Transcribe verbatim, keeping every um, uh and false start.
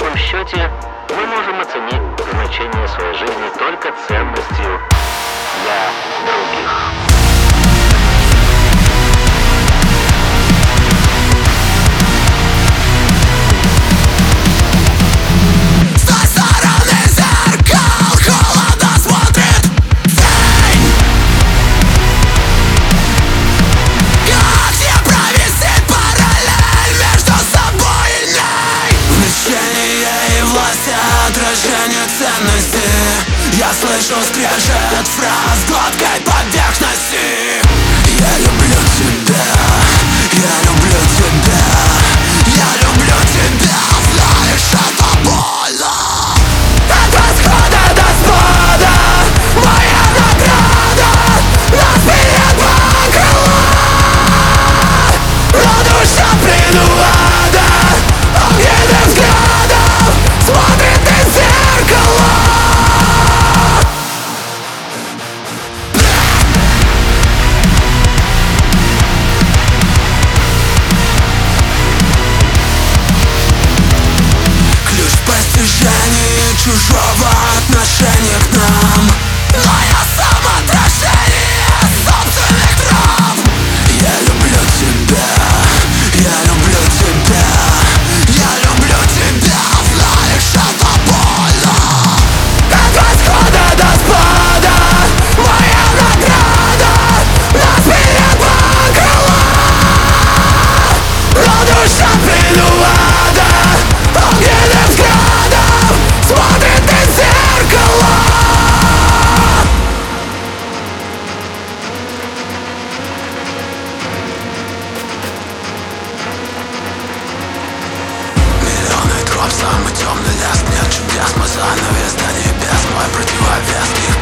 конечном счете мы можем оценить значение своей жизни только ценностью для других. Отражение ценности. Я слышу скрежет фраз гладкой поверхности. Я люблю тебя, я люблю тебя, я люблю тебя, знаешь, это больно. От восхода до спада моя награда нас перед два крыла. Но душа предуада огненным взглядом смотрит из зеркала. Ключ в постижении чужого отношения к нам, но я сам отражение собственных травм. Я люблю тебя, я люблю тебя, я люблю тебя, знаешь, это больно. От восхода до спада моя награда нас перед два крыла. Но душа предуада огненным взглядом смотрит из зеркала. Миллионы троп, самый темный лес. Нет чудес, мы занавес до небес. Мой противовес, их